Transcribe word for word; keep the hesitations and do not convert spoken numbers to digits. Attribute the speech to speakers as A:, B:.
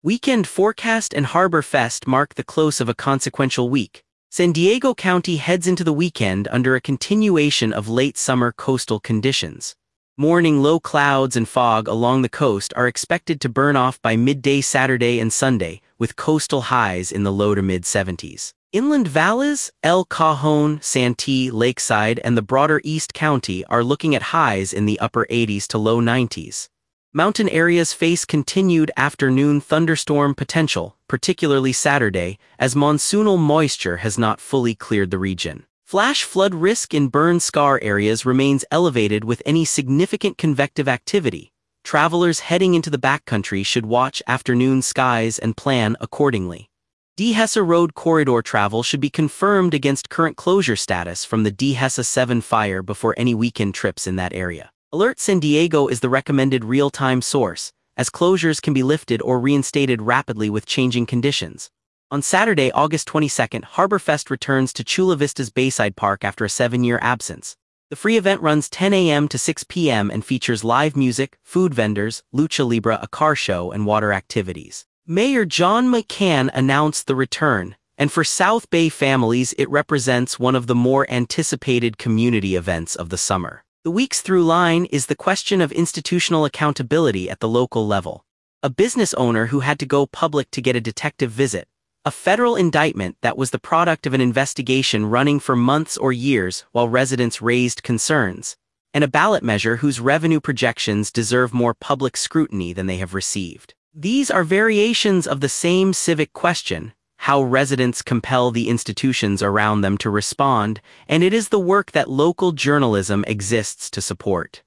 A: Weekend forecast and Harbor Fest mark the close of a consequential week. San Diego County heads into the weekend under a continuation of late summer coastal conditions. Morning low clouds and fog along the coast are expected to burn off by midday Saturday and Sunday, with coastal highs in the low to mid seventies. Inland valleys, El Cajon, Santee, Lakeside, and the broader East County are looking at highs in the upper eighties to low nineties. Mountain areas face continued afternoon thunderstorm potential, particularly Saturday, as monsoonal moisture has not fully cleared the region. Flash flood risk in burn scar areas remains elevated with any significant convective activity. Travelers heading into the backcountry should watch afternoon skies and plan accordingly. Dehesa Road corridor travel should be confirmed against current closure status from the Dehesa seven fire before any weekend trips in that area. Alert San Diego is the recommended real-time source, as closures can be lifted or reinstated rapidly with changing conditions. On Saturday, August twenty-second, Harbor Fest returns to Chula Vista's Bayside Park after a seven-year absence. The free event runs ten a m to six p m and features live music, food vendors, lucha libre, a car show, and water activities. Mayor John McCann announced the return, and for South Bay families it represents one of the more anticipated community events of the summer. The week's through line is the question of institutional accountability at the local level. A business owner who had to go public to get a detective visit, a federal indictment that was the product of an investigation running for months or years while residents raised concerns, and a ballot measure whose revenue projections deserve more public scrutiny than they have received. These are variations of the same civic question: how residents compel the institutions around them to respond, and it is the work that local journalism exists to support.